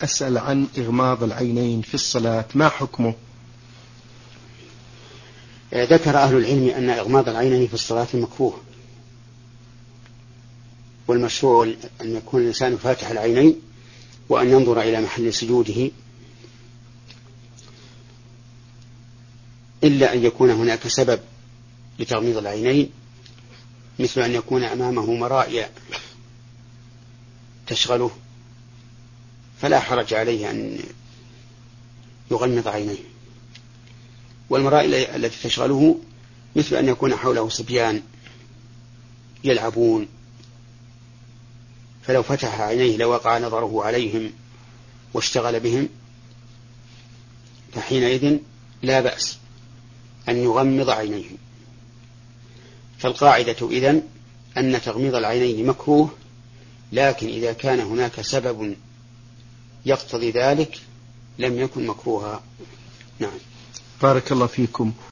أسأل عن إغماض العينين في الصلاة، ما حكمه؟ ذكر أهل العلم أن إغماض العينين في الصلاة مكروه، والمشروع أن يكون الإنسان فاتح العينين وأن ينظر إلى محل سجوده، إلا أن يكون هناك سبب لتغميض العينين، مثل أن يكون أمامه مرايا تشغله، فلا حرج عليه أن يغمض عينيه. والمرايا التي تشغله مثل أن يكون حوله صبيان يلعبون، فلو فتح عينيه لوقع نظره عليهم واشتغل بهم، فحينئذ لا بأس أن يغمض عينيه. فالقاعدة إذن أن تغميض العينين مكروه، لكن إذا كان هناك سبب يقتضي ذلك لم يكن مكروها. نعم. بارك الله فيكم.